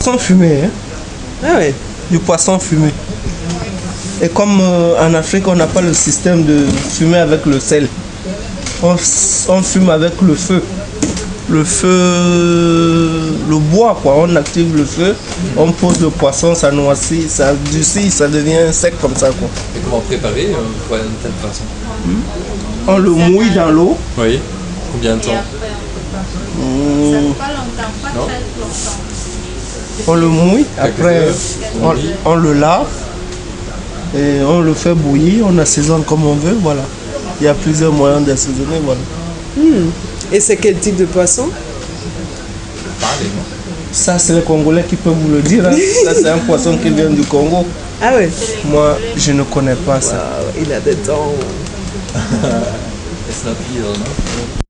Poisson fumé, hein? Ah ouais. Du poisson fumé. Et comme en Afrique, on n'a pas le système de fumer avec le sel. On fume avec le feu. Le feu, le bois, quoi. On active le feu, on pose le poisson, ça noircit, ça adoucit, ça devient sec comme ça, quoi. Et comment préparer pour une telle façon? On le mouille dans l'eau. Oui. Combien de temps? Mm. Pas longtemps, pas Non. très longtemps. On le mouille, après heures, on le lave et on le fait bouillir, on assaisonne comme on veut, voilà. Il y a plusieurs moyens d'assaisonner, voilà. Et c'est quel type de poisson? Parlez, non? Ça, c'est les Congolais qui peuvent vous le dire, hein. Ça, c'est un poisson qui vient du Congo. Ah ouais. Moi, je ne connais pas ça. Ah, il a des dents. It's not eel, non?